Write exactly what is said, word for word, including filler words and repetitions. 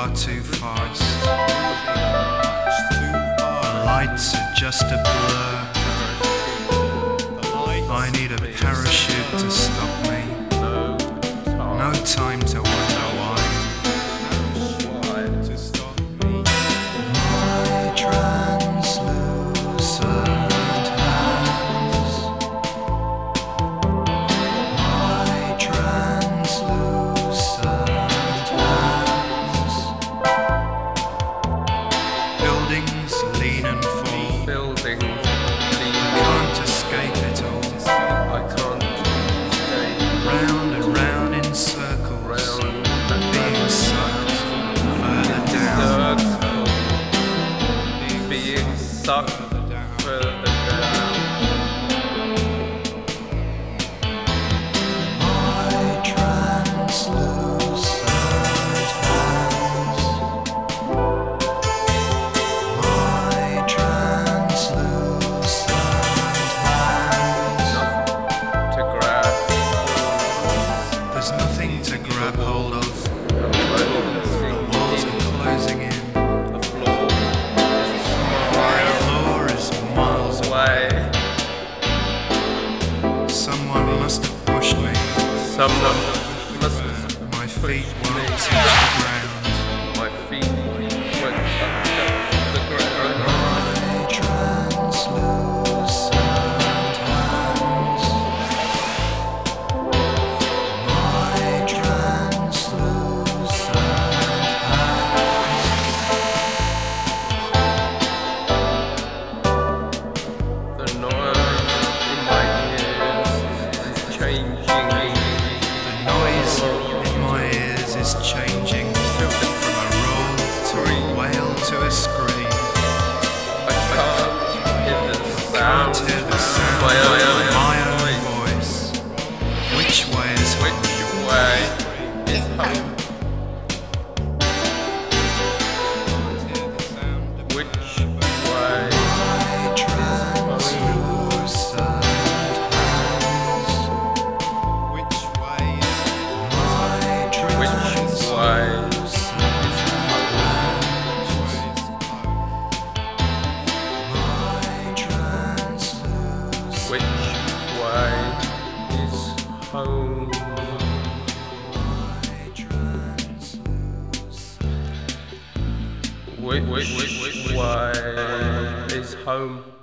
far too fast. The lights are just a blur. I need a parachute to stop me. No time to wonder why. My translucent hands. My translucent hands. Buildings lean and fall. Buildings lean. I can't escape it all. I can't escape. Round and round in circles, Round and being sucked further down. Circle. Being sucked further down. My translucent hands. My translucent hands. To grab. There's nothing to grab hold of. The The walls are closing in. floor The floor is miles away. away. Someone must have pushed me. Someone must My feet won't touch the ground. my feet went touch the ground. My translucent hands. My translucent hands. The noise in my ears is changing. The noise in my ears is changing from a roar to a wail to a scream. I can't hear the Can't sound hear the sound my of own my own voice. voice. Which way is Which way is home? Which way? my translucent hands? Which way is my Which way translucent is home? My translucent Which way is home? Which, which, which way is home?